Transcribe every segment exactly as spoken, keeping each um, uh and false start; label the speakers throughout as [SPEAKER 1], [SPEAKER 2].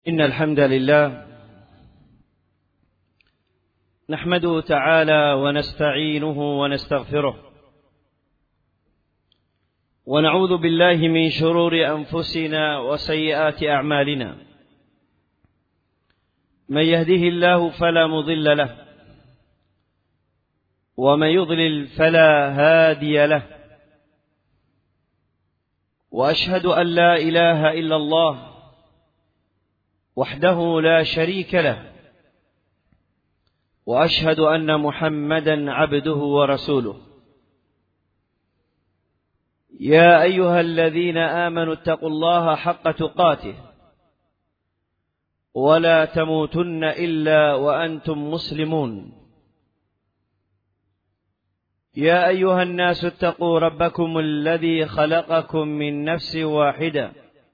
[SPEAKER 1] إن الحمد لله نحمده تعالى ونستعينه ونستغفره ونعوذ بالله من شرور أنفسنا وسيئات أعمالنا. من يهده الله فلا مضل له ومن يضلل فلا هادي له، وأشهد أن لا إله إلا الله وحده لا شريك له، وأشهد أن محمدا عبده ورسوله. يا أيها الذين آمنوا اتقوا الله حق تقاته ولا تموتن إلا وأنتم مسلمون. يا أيها الناس اتقوا ربكم الذي خلقكم من نفس واحدة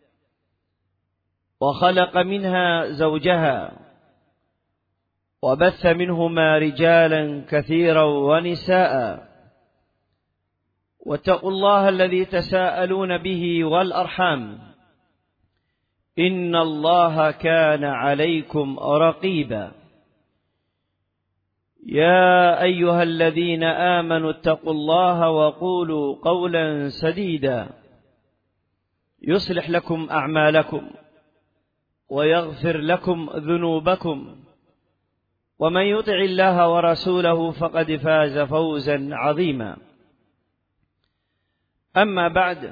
[SPEAKER 1] وخلق منها زوجها وبث منهما رجالا كثيرا ونساء، واتقوا الله الذي تساءلون به والأرحام إن الله كان عليكم رقيبا. يا أيها الذين آمنوا اتقوا الله وقولوا قولا سديدا يصلح لكم أعمالكم ويغفر لكم ذنوبكم، ومن يطع الله ورسوله فقد فاز فوزا عظيما. أما بعد،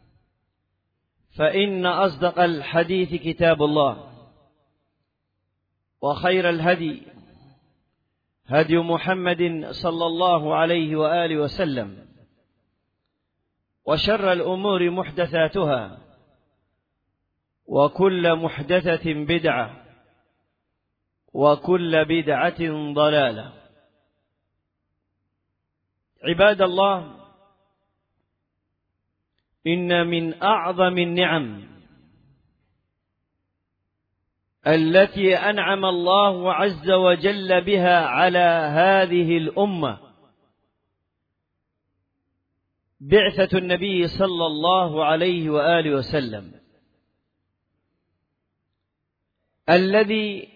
[SPEAKER 1] فإن أصدق الحديث كتاب الله، وخير الهدي هدي محمد صلى الله عليه وآله وسلم، وشر الأمور محدثاتها، وكل محدثة بدعة، وكل بدعة ضلالة. عباد الله، إن من أعظم النعم التي أنعم الله عز وجل بها على هذه الأمة بعثة النبي صلى الله عليه وآله وسلم، الذي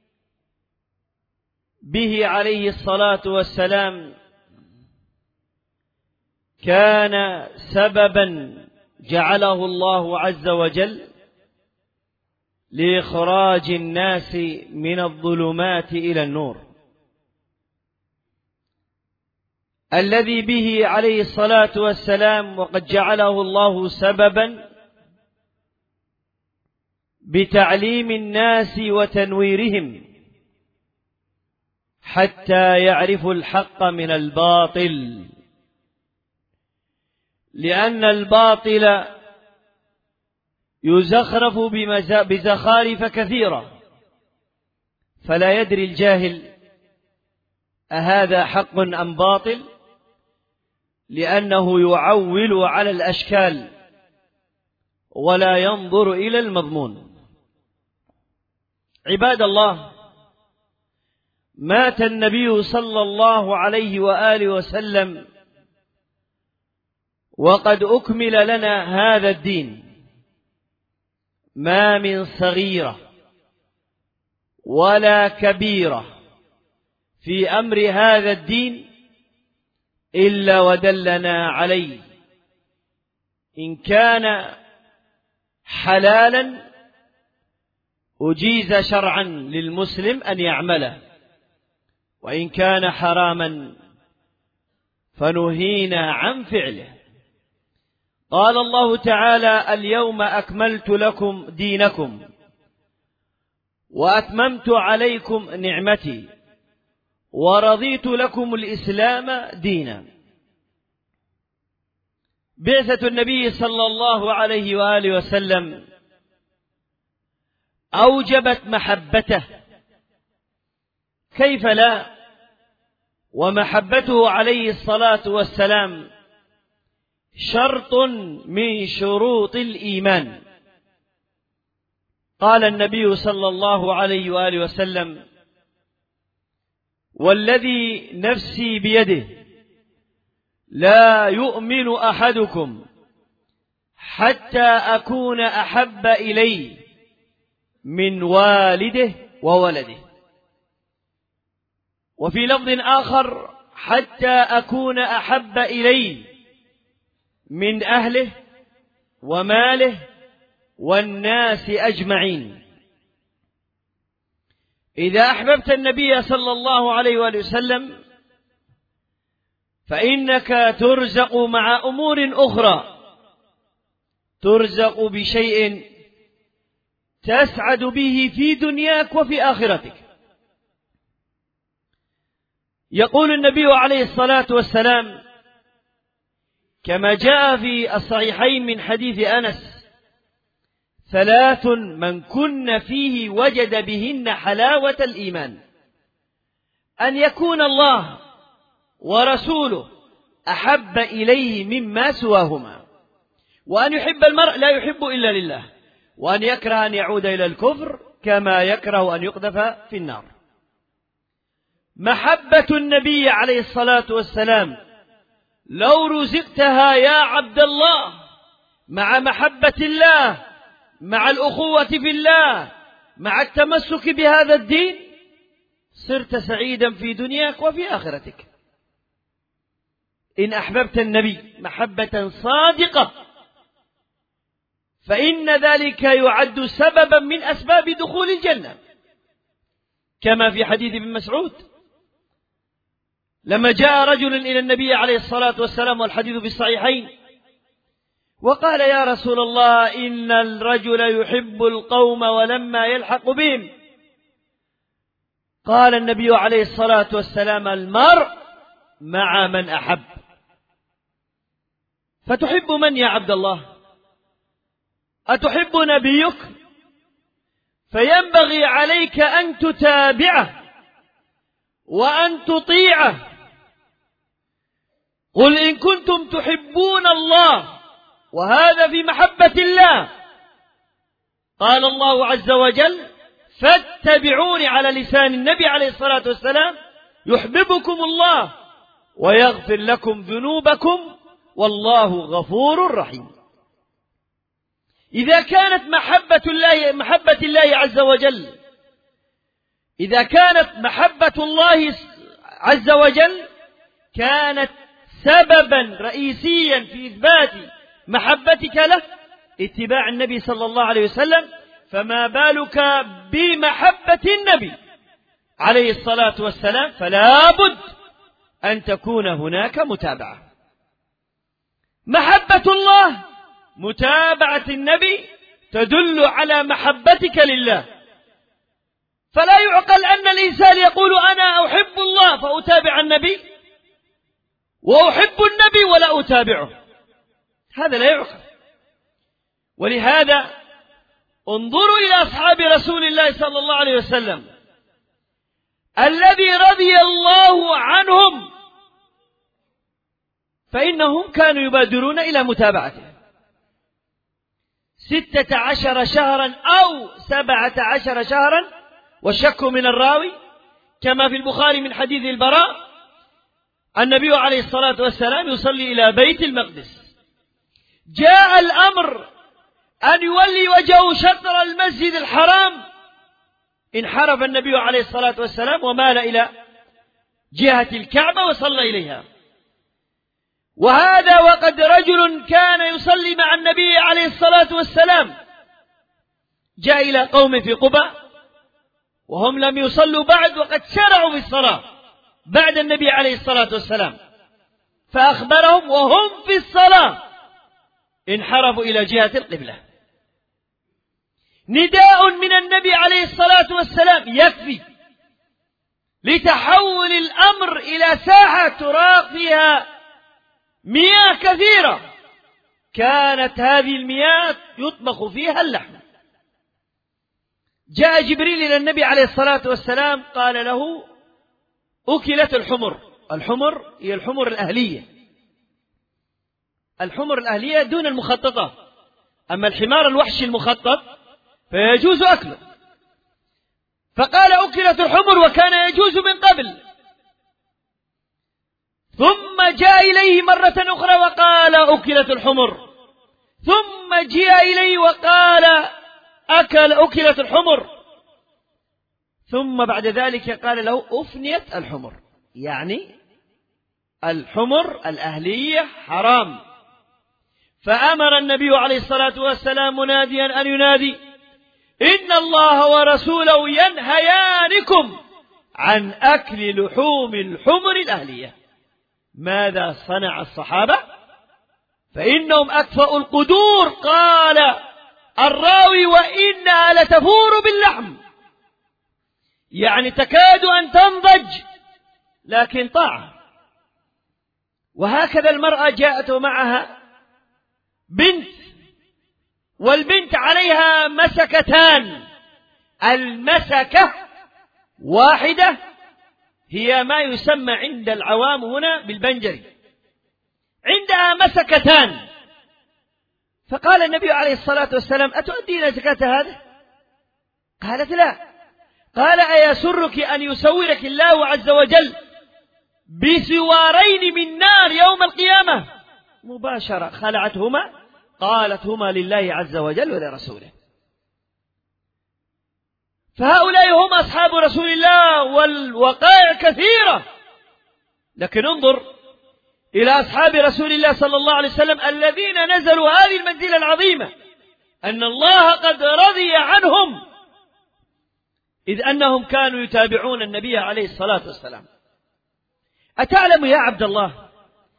[SPEAKER 1] به عليه الصلاة والسلام كان سببا جعله الله عز وجل لإخراج الناس من الظلمات إلى النور، الذي به عليه الصلاة والسلام وقد جعله الله سببا بتعليم الناس وتنويرهم حتى يعرفوا الحق من الباطل، لأن الباطل يزخرف بزخارف كثيرة، فلا يدري الجاهل أهذا حق أم باطل، لأنه يعول على الأشكال ولا ينظر إلى المضمون. عباد الله، مات النبي صلى الله عليه وآله وسلم وقد أكمل لنا هذا الدين. ما من صغيرة ولا كبيرة في أمر هذا الدين إلا ودلنا عليه، إن كان حلالا أجيز شرعا للمسلم أن يعمله، وإن كان حراما فنهينا عن فعله. قال الله تعالى: اليوم أكملت لكم دينكم وأتممت عليكم نعمتي ورضيت لكم الإسلام دينا. بعثة النبي صلى الله عليه وآله وسلم أوجبت محبته، كيف لا، ومحبته عليه الصلاة والسلام شرط من شروط الإيمان. قال النبي صلى الله عليه وآله وسلم: والذي نفسي بيده لا يؤمن أحدكم حتى أكون أحب إليه من والده وولده. وفي لفظ آخر: حتى أكون أحب إليه من أهله وماله والناس أجمعين. إذا أحببت النبي صلى الله عليه وآله وسلم فإنك ترزق مع أمور أخرى، ترزق بشيء تسعد به في دنياك وفي آخرتك. يقول النبي عليه الصلاة والسلام كما جاء في الصحيحين من حديث أنس: ثلاث من كن فيه وجد بهن حلاوة الإيمان: أن يكون الله ورسوله أحب إليه مما سواهما، وأن يحب المرء لا يحب إلا لله، وأن يكره أن يعود إلى الكفر كما يكره أن يقذف في النار. محبة النبي عليه الصلاة والسلام لو رزقتها يا عبد الله مع محبة الله، مع الأخوة في الله، مع التمسك بهذا الدين، صرت سعيدا في دنياك وفي آخرتك. إن أحببت النبي محبة صادقة فإن ذلك يعد سببا من أسباب دخول الجنة، كما في حديث ابن مسعود لما جاء رجل إلى النبي عليه الصلاة والسلام والحديث في الصحيحين وقال: يا رسول الله، إن الرجل يحب القوم ولما يلحق بهم. قال النبي عليه الصلاة والسلام: المرء مع من أحب. فتحب من يا عبد الله؟ أتحب نبيك؟ فينبغي عليك أن تتابعه وأن تطيعه. قل إن كنتم تحبون الله، وهذا في محبة الله. قال الله عز وجل: فاتبعوني، على لسان النبي عليه الصلاة والسلام، يحببكم الله ويغفر لكم ذنوبكم والله غفور رحيم. إذا كانت محبة الله محبة الله عز وجل إذا كانت محبة الله عز وجل كانت سببا رئيسيا في إثبات محبتك له اتباع النبي صلى الله عليه وسلم، فما بالك بمحبة النبي عليه الصلاة والسلام؟ فلا بد أن تكون هناك متابعة. محبة الله، متابعة النبي تدل على محبتك لله. فلا يعقل أن الإنسان يقول: أنا أحب الله فأتابع النبي، وأحب النبي ولا أتابعه. هذا لا يعقل. ولهذا انظروا إلى أصحاب رسول الله صلى الله عليه وسلم الذي رضي الله عنهم، فإنهم كانوا يبادرون إلى متابعته. ستة عشر شهرا أو سبعة عشر شهرا، والشك من الراوي، كما في البخاري من حديث البراء: النبي عليه الصلاة والسلام يصلي إلى بيت المقدس، جاء الأمر أن يولي وجهه شطر المسجد الحرام، انحرف النبي عليه الصلاة والسلام ومال إلى جهة الكعبة وصلى إليها. وهذا وقد رجل كان يصلي مع النبي عليه الصلاة والسلام جاء إلى قوم في قباء وهم لم يصلوا بعد، وقد شرعوا في الصلاة بعد النبي عليه الصلاة والسلام، فأخبرهم وهم في الصلاة انحرفوا إلى جهة القبلة. نداء من النبي عليه الصلاة والسلام يكفي لتحول الأمر إلى ساحة تراق فيها مياه كثيرة، كانت هذه المياه يطبخ فيها اللحم. جاء جبريل إلى النبي عليه الصلاة والسلام قال له: أكلت الحمر. الحمر هي الحمر الأهلية، الحمر الأهلية دون المخططة، أما الحمار الوحشي المخطط فيجوز أكله. فقال: أكلت الحمر، وكان يجوز من قبل. ثم جاء إليه مرة أخرى وقال: أكلت الحمر. ثم جاء إليه وقال: أكل أكلت الحمر، ثم بعد ذلك قال له أفنيت الحمر، يعني الحمر الأهلية حرام. فأمر النبي عليه الصلاة والسلام مناديا أن ينادي: إن الله ورسوله ينهيانكم عن أكل لحوم الحمر الأهلية. ماذا صنع الصحابة؟ فإنهم أكفأوا القدور. قال الراوي: وإنها لتفور باللحم، يعني تكاد أن تنضج، لكن طاعة. وهكذا المرأة جاءت معها بنت، والبنت عليها مسكتان. المسكة واحدة هي ما يسمى عند العوام هنا بالبنجري، عندها مسكتان. فقال النبي عليه الصلاة والسلام: أتؤدين زكاة هذا؟ قالت: لا. قال: أيسرك أن يسورك الله عز وجل بسوارين من نار يوم القيامة؟ مباشرة خلعتهما، قالت: هما لله عز وجل ولرسوله. فهؤلاء هم أصحاب رسول الله، والوقائع كثيرة. لكن انظر إلى أصحاب رسول الله صلى الله عليه وسلم الذين نزلوا هذه المنزلة العظيمة، أن الله قد رضي عنهم، إذ أنهم كانوا يتابعون النبي عليه الصلاة والسلام. أتعلم يا عبد الله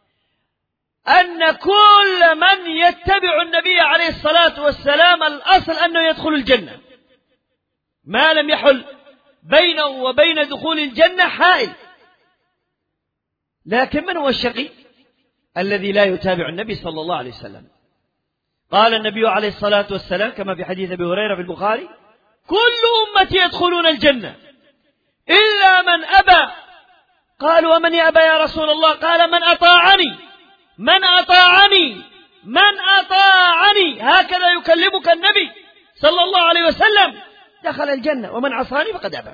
[SPEAKER 1] أن كل من يتبع النبي عليه الصلاة والسلام الأصل أنه يدخل الجنة، ما لم يحل بينه وبين دخول الجنة حائل. لكن من هو الشقي؟ الذي لا يتابع النبي صلى الله عليه وسلم. قال النبي عليه الصلاة والسلام كما في حديث أبي هريرة في البخاري: كل أمتي يدخلون الجنة إلا من أبى. قالوا: ومن يأبى يا رسول الله؟ قال: من أطاعني، من أطاعني، من أطاعني. هكذا يكلمك النبي صلى الله عليه وسلم، دخل الجنة، ومن عصاني فقد أبى.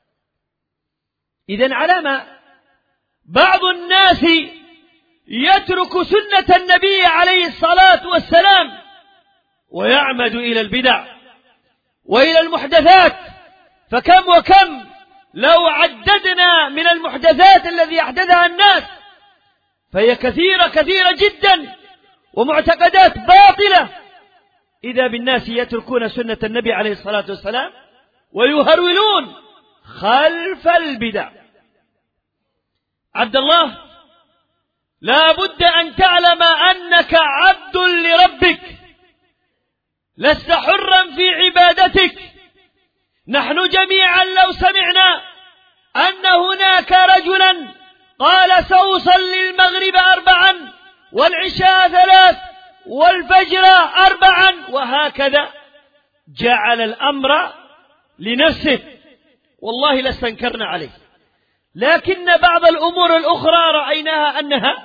[SPEAKER 1] إذن علامة بعض الناس يترك سنة النبي عليه الصلاة والسلام ويعمد إلى البدع وإلى المحدثات. فكم وكم لو عددنا من المحدثات الذي أحدثها الناس فهي كثيرة كثيرة جدا، ومعتقدات باطلة. إذا بالناس يتركون سنة النبي عليه الصلاة والسلام ويهرولون خلف البدع. عبد الله، لا بد أن تعلم أنك عبد لربك، لست حرا في عبادتك. نحن جميعا لو سمعنا أن هناك رجلا قال: سأصلي المغرب أربعا والعشاء ثلاث والفجر أربعا، وهكذا جعل الأمر لنفسه، والله لاستنكرنا عليه. لكن بعض الأمور الأخرى رأيناها أنها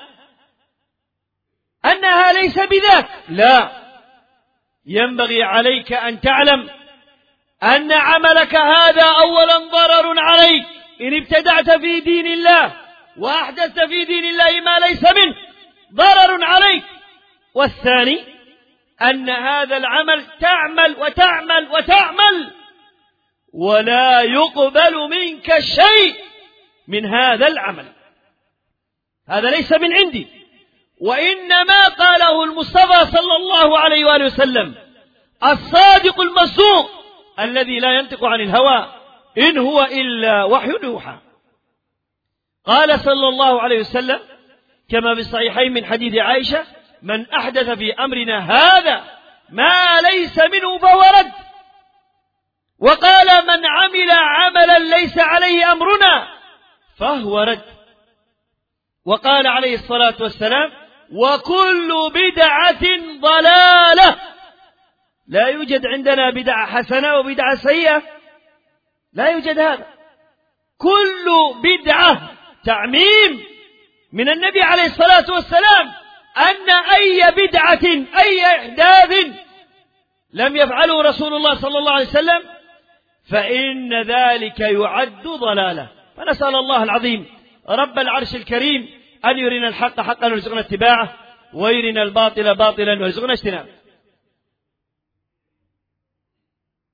[SPEAKER 1] أنها ليس بذاك. لا، ينبغي عليك أن تعلم أن عملك هذا أولا ضرر عليك إن ابتدعت في دين الله وأحدثت في دين الله ما ليس منه، ضرر عليك. والثاني أن هذا العمل تعمل وتعمل وتعمل ولا يقبل منك شيء من هذا العمل، هذا ليس من عندي، وإنما قاله المصطفى صلى الله عليه وآله وسلم الصادق المصدوق الذي لا ينطق عن الهوى إن هو إلا وحي يوحى. قال صلى الله عليه وسلم كما في الصحيحين من حديث عائشة: من أحدث في أمرنا هذا ما ليس منه فهو رد. وقال: من عمل عملا ليس عليه أمرنا فهو رد. وقال عليه الصلاة والسلام: وكل بدعة ضلالة. لا يوجد عندنا بدعة حسنة وبدعة سيئة، لا يوجد هذا. كل بدعة تعميم من النبي عليه الصلاة والسلام أن أي بدعة أي إحداث لم يفعله رسول الله صلى الله عليه وسلم فإن ذلك يعد ضلالة. فنسأل الله العظيم رب العرش الكريم أن يرنا الحق حقا ويرزقنا اتباعه، ويرنا الباطل باطلا ويرزقنا اجتنابه.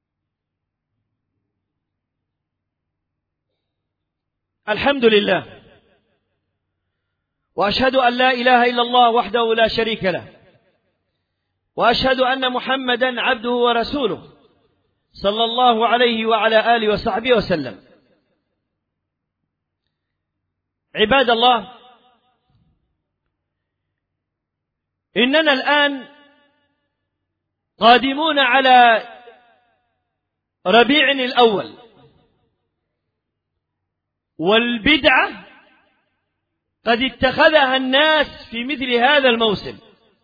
[SPEAKER 1] الحمد لله، وأشهد أن لا إله إلا الله وحده لا شريك له، وأشهد أن محمدا عبده ورسوله صلى الله عليه وعلى آله وصحبه وسلم. عباد الله، إننا الآن قادمون على ربيع الأول، والبدعة قد اتخذها الناس في مثل هذا الموسم.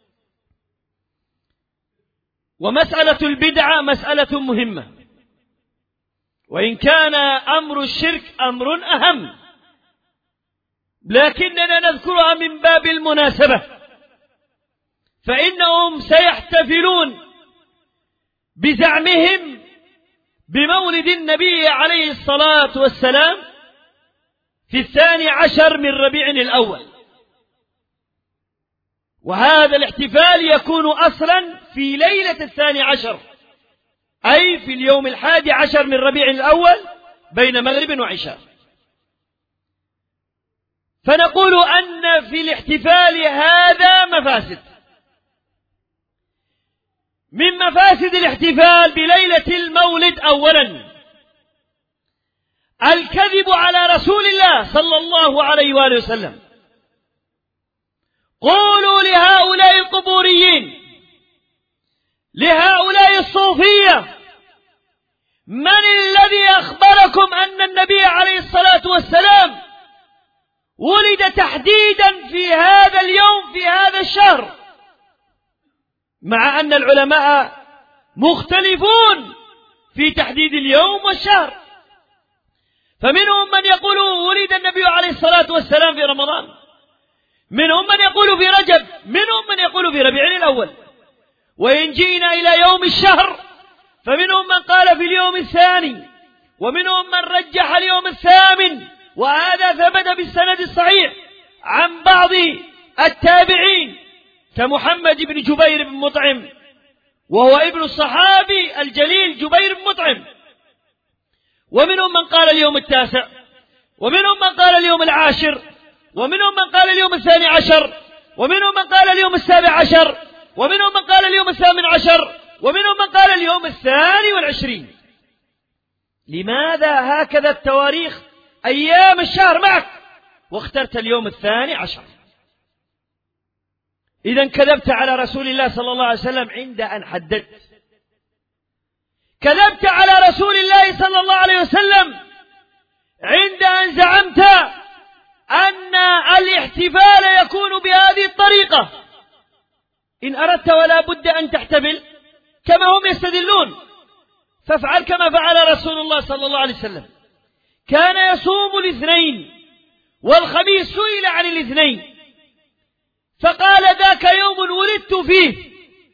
[SPEAKER 1] ومسألة البدعة مسألة مهمة، وإن كان أمر الشرك أمر أهم، لكننا نذكرها من باب المناسبة، فإنهم سيحتفلون بزعمهم بمولد النبي عليه الصلاة والسلام في الثاني عشر من ربيع الأول، وهذا الاحتفال يكون أصلا في ليلة الثاني عشر، أي في اليوم الحادي عشر من ربيع الأول بين مغرب وعشاء. فنقول أن في الاحتفال هذا مفاسد. من مفاسد الاحتفال بليلة المولد أولا الكذب على رسول الله صلى الله عليه وآله وسلم. قولوا لهؤلاء القبوريين، لهؤلاء الصوفية: من الذي أخبركم أن النبي عليه الصلاة والسلام ولد تحديدا في هذا اليوم في هذا الشهر، مع أن العلماء مختلفون في تحديد اليوم والشهر؟ فمنهم من يقول ولد النبي عليه الصلاة والسلام في رمضان، منهم من يقول في رجب، منهم من يقول في ربيع الأول. وإن جئنا إلى يوم الشهر فمنهم من قال في اليوم الثاني، ومنهم من رجح اليوم الثامن، وهذا ثبت بالسند الصحيح عن بعض التابعين كمحمد بن جبير بن مطعم، وهو ابن الصحابي الجليل جبير بن مطعم. ومنهم من قال اليوم التاسع، ومنهم من قال اليوم العاشر، ومنهم من قال اليوم الثاني عشر، ومنهم من قال اليوم السابع عشر، ومنهم من قال اليوم الثامن عشر، ومنهم من قال اليوم الثاني والعشرين. لماذا هكذا التواريخ أيام الشهر معك واخترت اليوم الثاني عشر؟ إذن كذبت على رسول الله صلى الله عليه وسلم عند أن حددت، كذبت على رسول الله صلى الله عليه وسلم عند أن زعمت أن الاحتفال يكون بهذه الطريقة. إن أردت ولا بد أن تحتفل كما هم يستدلون، فافعل كما فعل رسول الله صلى الله عليه وسلم. كان يصوم الاثنين والخميس، سئل عن الاثنين فقال: ذاك يوم ولدت فيه.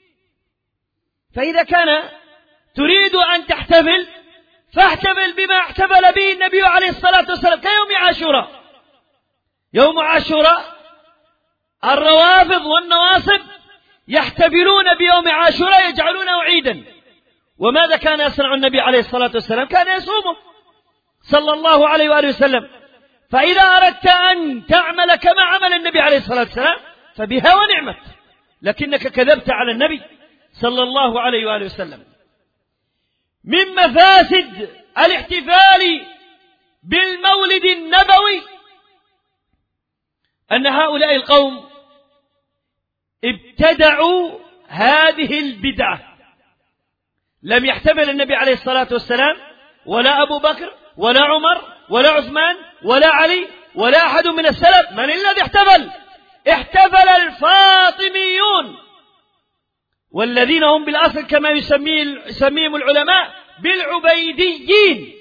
[SPEAKER 1] فإذا كان تريد أن تحتفل فاحتفل بما احتفل به النبي عليه الصلاة والسلام كيوم عاشوراء. يوم عاشوراء الروافض والنواصب يحتفلون بيوم عاشوراء، يجعلونه عيدا. وماذا كان يصنع النبي عليه الصلاة والسلام؟ كان يصومه صلى الله عليه وآله وسلم. فإذا أردت أن تعمل كما عمل النبي عليه الصلاة والسلام فبها ونعمت، لكنك كذبت على النبي صلى الله عليه وآله وسلم. من مفاسد الاحتفال بالمولد النبوي أن هؤلاء القوم ابتدعوا هذه البدعة. لم يحتفل النبي عليه الصلاة والسلام ولا أبو بكر ولا عمر ولا عثمان ولا علي ولا أحد من السلف. من الذي احتفل؟ احتفل الفاطميون، والذين هم بالأصل كما يسميهم العلماء بالعبيديين.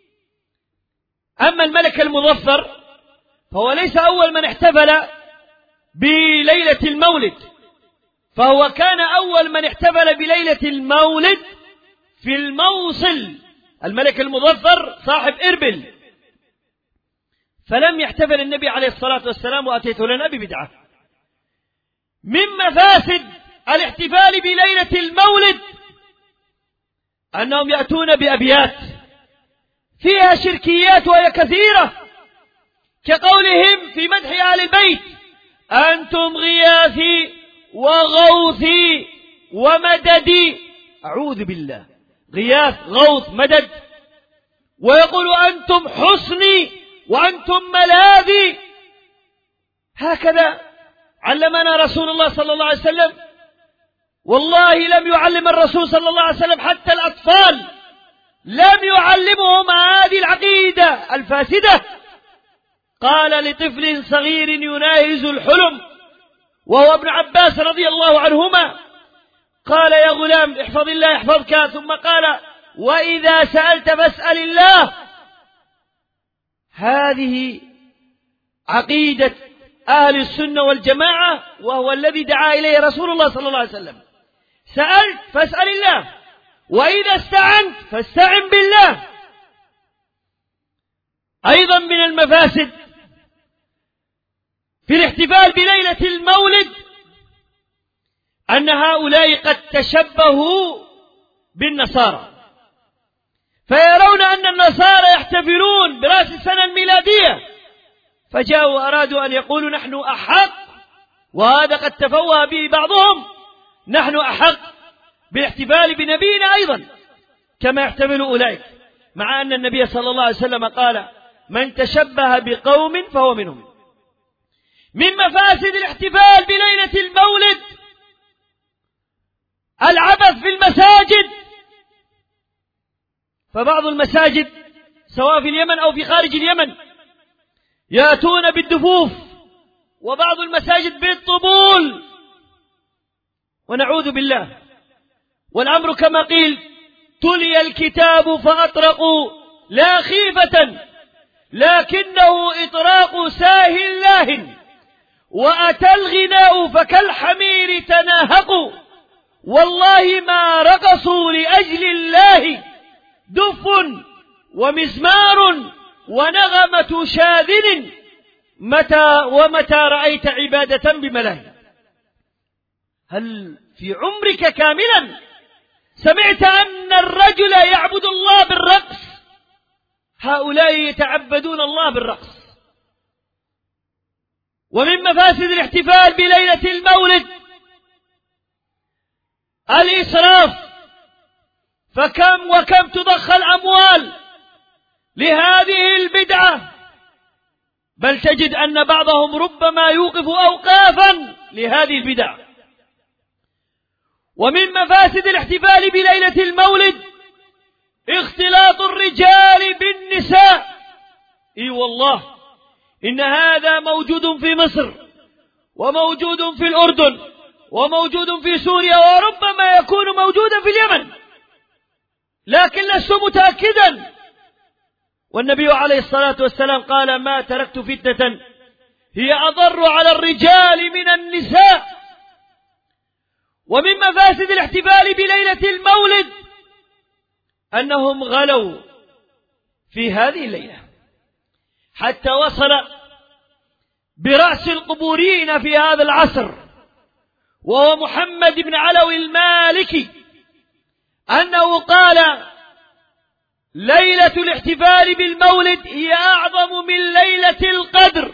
[SPEAKER 1] أما الملك المظفر فهو ليس أول من احتفل بليلة المولد، فهو كان أول من احتفل بليلة المولد في الموصل، الملك المظفر صاحب إربل. فلم يحتفل النبي عليه الصلاة والسلام وأتيت لنا ببدعة. من مفاسد الاحتفال بليلة المولد أنهم يأتون بأبيات فيها شركيات وهي كثيرة، كقولهم في مدح آل البيت: أنتم غياثي وغوثي ومددي. أعوذ بالله، غياث، غوث، مدد. ويقول: أنتم حصني وأنتم ملاذي. هكذا علمنا رسول الله صلى الله عليه وسلم. والله لم يعلم الرسول صلى الله عليه وسلم حتى الأطفال، لم يعلمهم هذه العقيدة الفاسدة. قال لطفل صغير يناهز الحلم وهو ابن عباس رضي الله عنهما، قال: يا غلام احفظ الله يحفظك. ثم قال: وإذا سألت فاسأل الله. هذه عقيدة أهل السنة والجماعة، وهو الذي دعا إليه رسول الله صلى الله عليه وسلم. سألت فاسأل الله، وإذا استعنت فاستعن بالله. أيضا من المفاسد في الاحتفال بليلة المولد أن هؤلاء قد تشبهوا بالنصارى، فيرون أن النصارى يحتفلون برأس السنة الميلادية، فجاءوا وأرادوا أن يقولوا: نحن أحق، وهذا قد تفوه به بعضهم، نحن أحق بالاحتفال بنبينا أيضا كما يحتفل أولئك، مع أن النبي صلى الله عليه وسلم قال: من تشبه بقوم فهو منهم. من مفاسد الاحتفال بليلة المولد العبث في المساجد، فبعض المساجد سواء في اليمن أو في خارج اليمن يأتون بالدفوف، وبعض المساجد بالطبول، ونعوذ بالله. والأمر كما قيل: تلي الكتاب فأطرقوا لا خيفة، لكنه إطراق ساه لاه، وأتى الغناء فكالحمير تناهقوا، والله ما رقصوا لأجل الله، دف ومزمار ونغمة شاذن، متى ومتى رأيت عبادة بملاهي. هل في عمرك كاملا سمعت أن الرجل يعبد الله بالرقص؟ هؤلاء يتعبدون الله بالرقص. ومن مفاسد الاحتفال بليلة المولد الإسراف، فكم وكم تضخ الأموال لهذه البدعة، بل تجد أن بعضهم ربما يوقف أوقافا لهذه البدع. ومن مفاسد الاحتفال بليلة المولد اختلاط الرجال بالنساء. اي والله إن هذا موجود في مصر، وموجود في الأردن، وموجود في سوريا، وربما يكون موجودا في اليمن، لكن لست متأكدا. والنبي عليه الصلاة والسلام قال: ما تركت فتنة هي أضر على الرجال من النساء. ومن مفاسد الاحتفال بليلة المولد أنهم غلوا في هذه الليلة، حتى وصل برأس القبوريين في هذا العصر وهو محمد بن علوي المالكي أنه قال: ليلة الاحتفال بالمولد هي أعظم من ليلة القدر.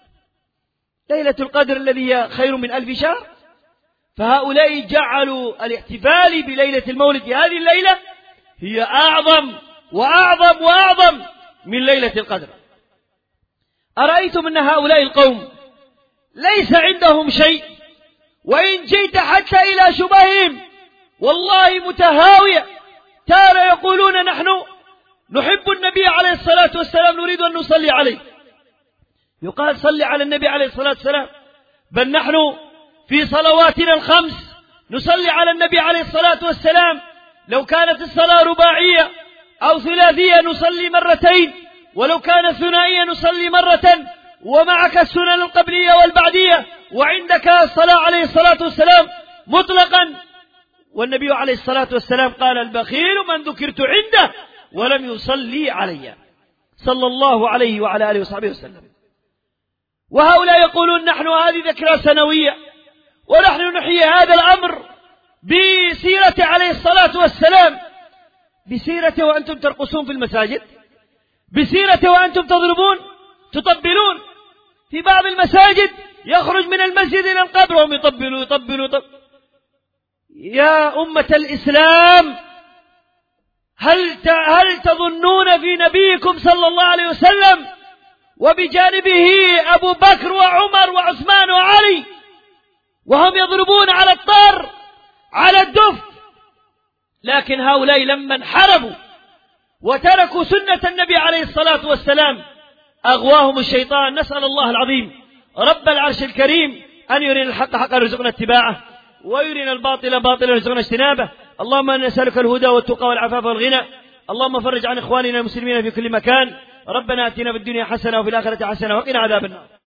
[SPEAKER 1] ليلة القدر الذي هي خير من ألف شهر، فهؤلاء جعلوا الاحتفال بليلة المولد في هذه الليلة هي أعظم وأعظم وأعظم من ليلة القدر. أرأيتم أن هؤلاء القوم ليس عندهم شيء، وإن جئت حتى إلى شبههم والله متهاوية. تارى يقولون: نحن نحب النبي عليه الصلاة والسلام، نريد أن نصلي عليه. يقال: صلي على النبي عليه الصلاة والسلام، بل نحن في صلواتنا الخمس نصلي على النبي عليه الصلاة والسلام. لو كانت الصلاة رباعية أو ثلاثية نصلي مرتين، ولو كانت ثنائية نصلي مرة، ومعك السنن القبلية والبعدية، وعندك الصلاة عليه الصلاة والسلام مطلقا. والنبي عليه الصلاة والسلام قال: البخيل من ذكرت عنده ولم يصلي علي، صلى الله عليه وعلى آله وصحبه وسلم. وهؤلاء يقولون: نحن هذه ذكرى سنوية، ونحن نحيي هذا الأمر بسيرة عليه الصلاة والسلام. بسيرته وأنتم ترقصون في المساجد؟ بسيرته وأنتم تضربون؟ تطبلون. في بعض المساجد يخرج من المسجد إلى القبر وهم يطبلوا يطبلوا يطبلوا. يا أمة الإسلام، هل هل تظنون في نبيكم صلى الله عليه وسلم وبجانبه أبو بكر وعمر وعثمان وعلي وهم يضربون على الطار على الدف؟ لكن هؤلاء لما انحرفوا وتركوا سنة النبي عليه الصلاة والسلام أغواهم الشيطان. نسأل الله العظيم رب العرش الكريم أن يرينا الحق حقا ويرزقنا اتباعه، ويرينا الباطل باطلا ويرزقنا اجتنابه. اللهم إنا نسألك الهدى والتقى والعفاف والغنى. اللهم فرج عن إخواننا المسلمين في كل مكان. ربنا آتنا في الدنيا حسنة وفي الآخرة حسنة وقنا عذاب النار.